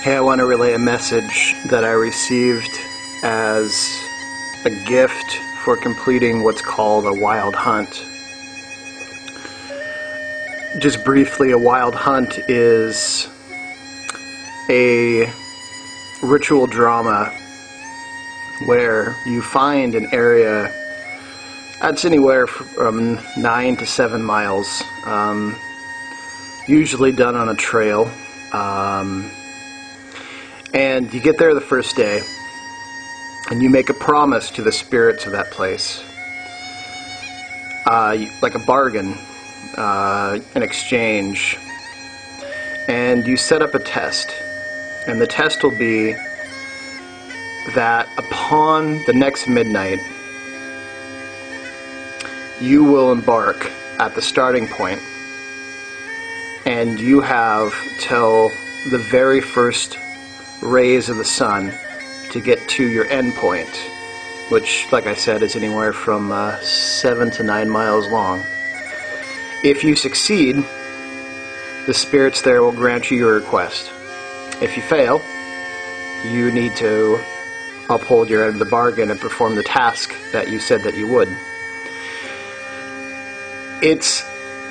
Hey, I want to relay a message that I received as a gift for completing what's called a wild hunt. Just briefly, a wild hunt is a ritual drama where you find an area that's anywhere from 9 to 7 miles, usually done on a trail. And you get there the first day, and you make a promise to the spirits of that place, like a bargain, an exchange, and you set up a test. And the test will be that upon the next midnight, you will embark at the starting point, and you have till the very first rays of the sun to get to your end point, which, like I said, is anywhere from 7 to 9 miles long. If you succeed, the spirits there will grant you your request. If you fail, you need to uphold your end of the bargain and perform the task that you said that you would. It's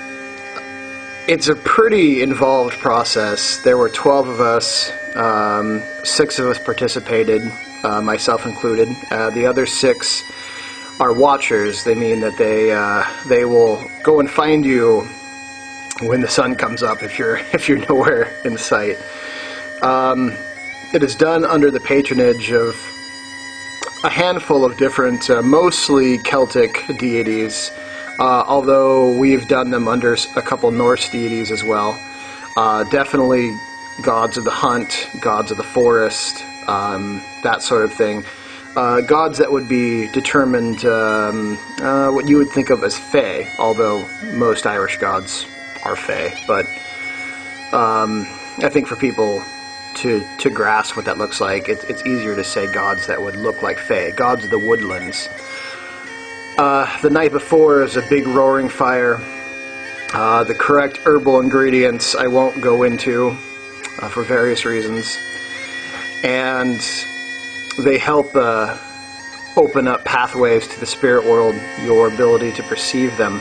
a pretty involved process. There were 12 of us. 6 of us participated, myself included. The other 6 are watchers. They mean that they will go and find you when the sun comes up if you're nowhere in sight. It is done under the patronage of a handful of different, mostly Celtic deities, although we've done them under a couple Norse deities as well. Definitely gods of the hunt, gods of the forest, that sort of thing. Gods that would be determined what you would think of as fae, although most Irish gods are fae. But I think for people to grasp what that looks like, it's easier to say gods that would look like fae, gods of the woodlands. The night before is a big roaring fire. The correct herbal ingredients I won't go into for various reasons, and they help open up pathways to the spirit world, your ability to perceive them.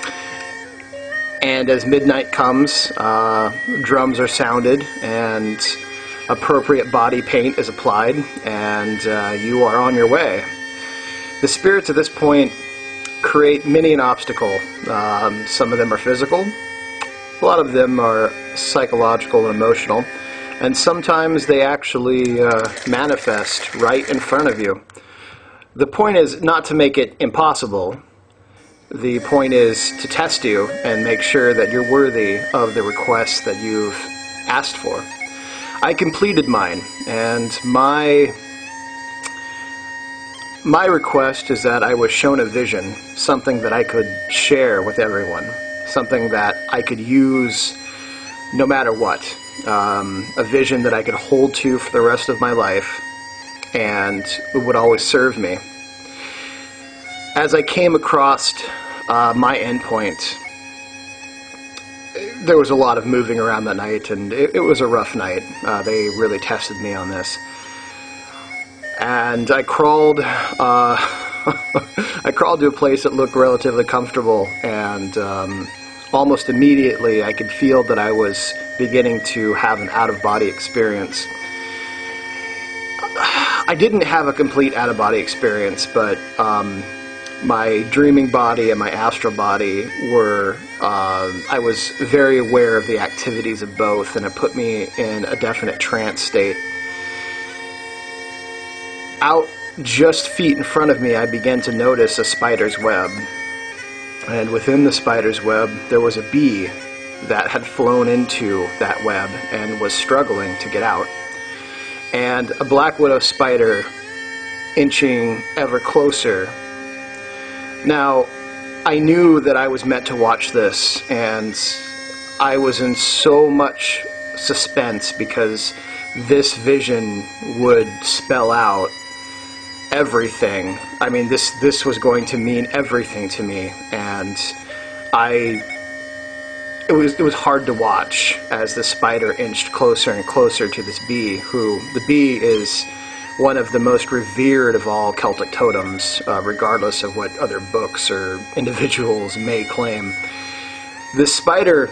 And as midnight comes, drums are sounded and appropriate body paint is applied, and you are on your way. The spirits at this point create many an obstacle. Some of them are physical, a lot of them are psychological and emotional, and sometimes they actually manifest right in front of you. The point is not to make it impossible. The point is to test you and make sure that you're worthy of the requests that you've asked for. I completed mine, and my request is that I was shown a vision, something that I could share with everyone, something that I could use no matter what, a vision that I could hold to for the rest of my life, and it would always serve me. As I came across my endpoint, there was a lot of moving around that night, and it was a rough night. They really tested me on this. And I crawled I crawled to a place that looked relatively comfortable, and almost immediately I could feel that I was beginning to have an out-of-body experience. I didn't have a complete out-of-body experience, but my dreaming body and my astral body were, I was very aware of the activities of both, and it put me in a definite trance state. Out just feet in front of me, I began to notice a spider's web. And within the spider's web, there was a bee that had flown into that web and was struggling to get out. And a black widow spider inching ever closer. Now, I knew that I was meant to watch this, and I was in so much suspense because this vision would spell out everything. I mean, this was going to mean everything to me, and I it was hard to watch as the spider inched closer and closer to this bee, who, the bee is one of the most revered of all Celtic totems, regardless of what other books or individuals may claim. This spider,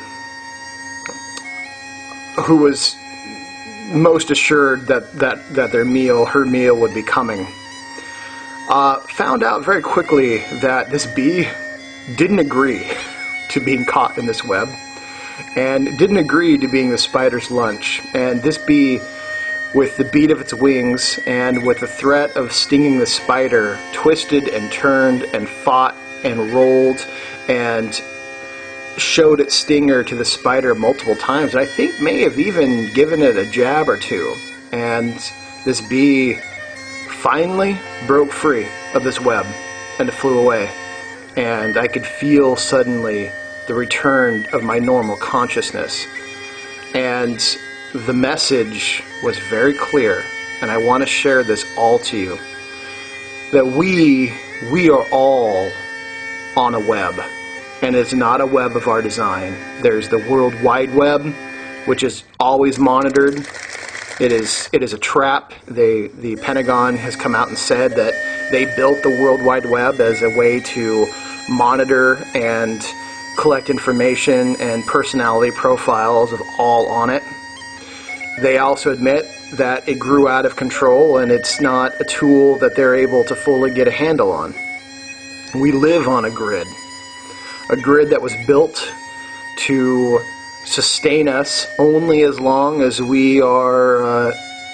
who was most assured that her meal would be coming, found out very quickly that this bee didn't agree to being caught in this web, and didn't agree to being the spider's lunch. And this bee, with the beat of its wings and with the threat of stinging the spider, twisted and turned and fought and rolled and showed its stinger to the spider multiple times, and I think may have even given it a jab or two. And this bee finally broke free of this web and it flew away. And I could feel suddenly the return of my normal consciousness. And the message was very clear, and I want to share this all to you, that we are all on a web. And it's not a web of our design. There's the World Wide Web, which is always monitored. It is a trap. The Pentagon has come out and said that they built the World Wide Web as a way to monitor and collect information and personality profiles of all on it. They also admit that it grew out of control and it's not a tool that they're able to fully get a handle on. We live on a grid that was built to sustain us only as long as we are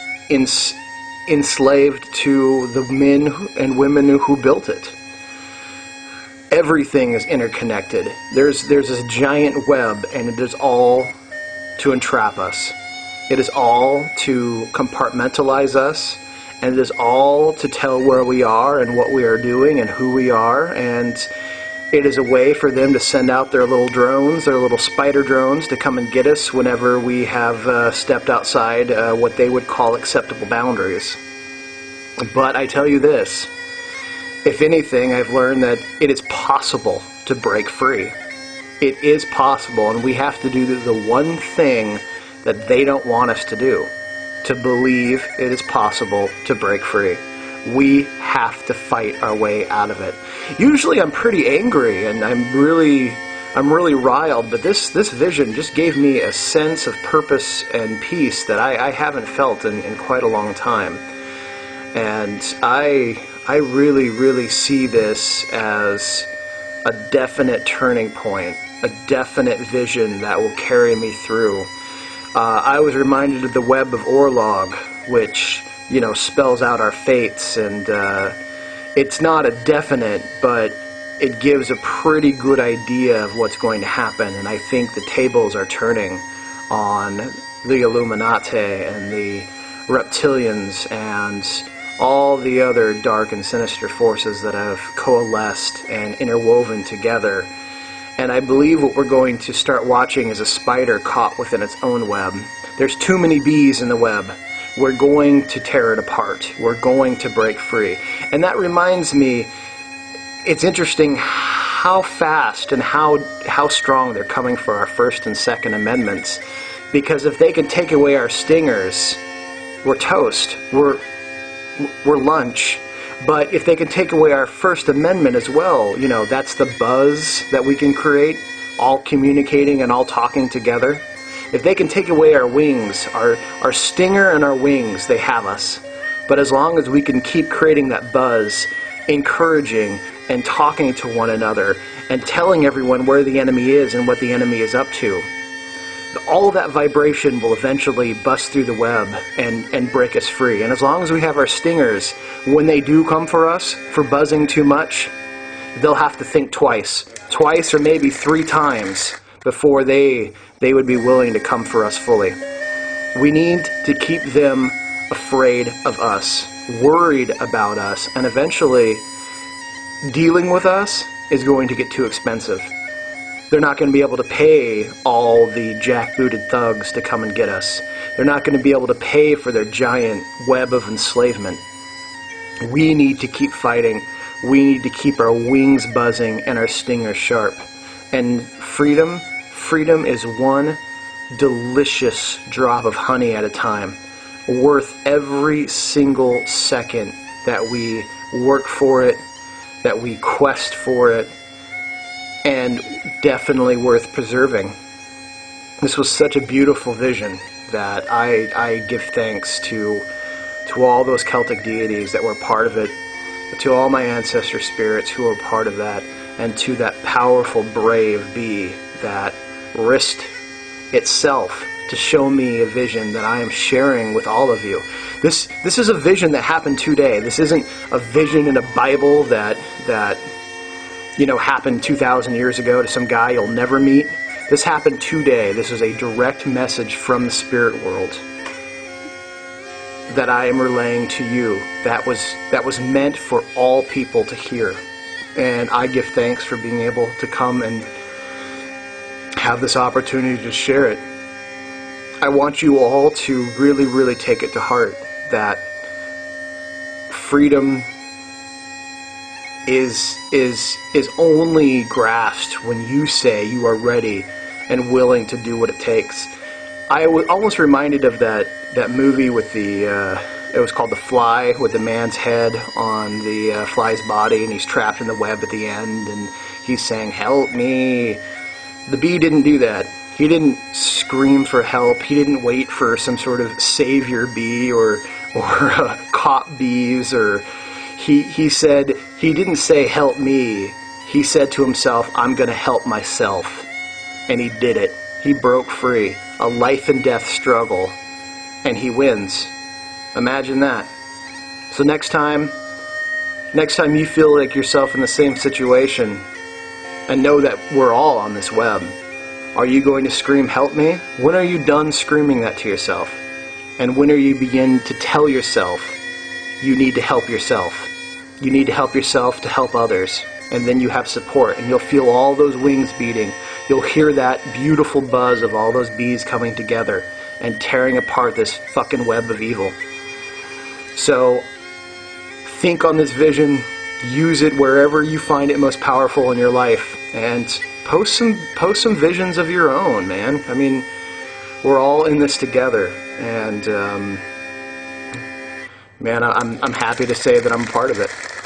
enslaved to the men and women who built it. Everything is interconnected. There's this giant web, and it is all to entrap us. It is all to compartmentalize us, and it is all to tell where we are and what we are doing and who we are. And it is a way for them to send out their little drones, their little spider drones, to come and get us whenever we have stepped outside what they would call acceptable boundaries. But I tell you this, if anything, I've learned that it is possible to break free. It is possible, and we have to do the one thing that they don't want us to do, to believe it is possible to break free. We have to fight our way out of it. Usually I'm pretty angry and I'm really riled, but this vision just gave me a sense of purpose and peace that I haven't felt in quite a long time. And I really see this as a definite turning point, a definite vision that will carry me through. I was reminded of the Web of Orlog, which, spells out our fates, and it's not a definite, but it gives a pretty good idea of what's going to happen. And I think the tables are turning on the Illuminati and the reptilians and all the other dark and sinister forces that have coalesced and interwoven together. And I believe what we're going to start watching is a spider caught within its own web. There's too many bees in the web. We're going to tear it apart. We're going to break free. And that reminds me, it's interesting how fast and how strong they're coming for our First and Second Amendments. Because if they can take away our stingers, we're toast. We're lunch. But if they can take away our First Amendment as well, that's the buzz that we can create, all communicating and all talking together. If they can take away our wings, our stinger and our wings, they have us. But as long as we can keep creating that buzz, encouraging and talking to one another and telling everyone where the enemy is and what the enemy is up to, all of that vibration will eventually bust through the web and break us free. And as long as we have our stingers, when they do come for us for buzzing too much, they'll have to think twice or maybe 3 times before they would be willing to come for us fully. We need to keep them afraid of us, worried about us, and eventually dealing with us is going to get too expensive. They're not going to be able to pay all the jackbooted thugs to come and get us. They're not going to be able to pay for their giant web of enslavement. We need to keep fighting. We need to keep our wings buzzing and our stingers sharp. And freedom freedom is one delicious drop of honey at a time, worth every single second that we work for it, that we quest for it, and definitely worth preserving. This was such a beautiful vision that I give thanks to all those Celtic deities that were part of it, to all my ancestor spirits who were part of that, and to that powerful, brave bee that risked itself to show me a vision that I am sharing with all of you. This is a vision that happened today. This isn't a vision in a Bible that happened 2,000 years ago to some guy you'll never meet. This happened today. This is a direct message from the spirit world that I am relaying to you. That was meant for all people to hear. And I give thanks for being able to come and have this opportunity to share it. I want you all to really, really take it to heart that freedom is only grasped when you say you are ready and willing to do what it takes. I was almost reminded of that movie with it was called The Fly, with the man's head on the fly's body, and he's trapped in the web at the end, and he's saying, "Help me." The bee didn't do that. He didn't scream for help. He didn't wait for some sort of savior bee or cop bees, or he said, he didn't say, "Help me." He said to himself, "I'm going to help myself." And he did it. He broke free. A life and death struggle. And he wins. Imagine that. So next time you feel like yourself in the same situation, and know that we're all on this web, are you going to scream, "Help me"? When are you done screaming that to yourself? And when are you begin to tell yourself you need to help yourself? You need to help yourself to help others. And then you have support, and you'll feel all those wings beating. You'll hear that beautiful buzz of all those bees coming together and tearing apart this fucking web of evil. So think on this vision, use it wherever you find it most powerful in your life, and post some visions of your own, man. I mean, we're all in this together, and man, I'm happy to say that I'm a part of it.